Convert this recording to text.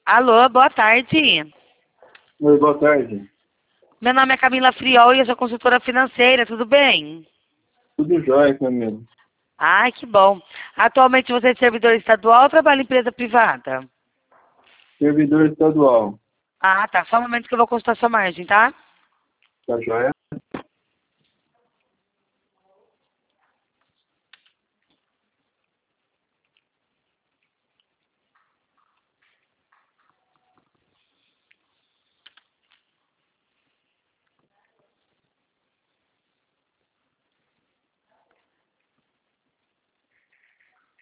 Alô, boa tarde. Oi, boa tarde. Meu nome é Camila Friol e eu sou consultora financeira, tudo bem? Tudo jóia, Camila. Ai, que bom. Atualmente você é servidor estadual ou trabalha em empresa privada? Servidor estadual. Ah, tá. Só um momento que eu vou consultar sua margem, tá? Tá jóia?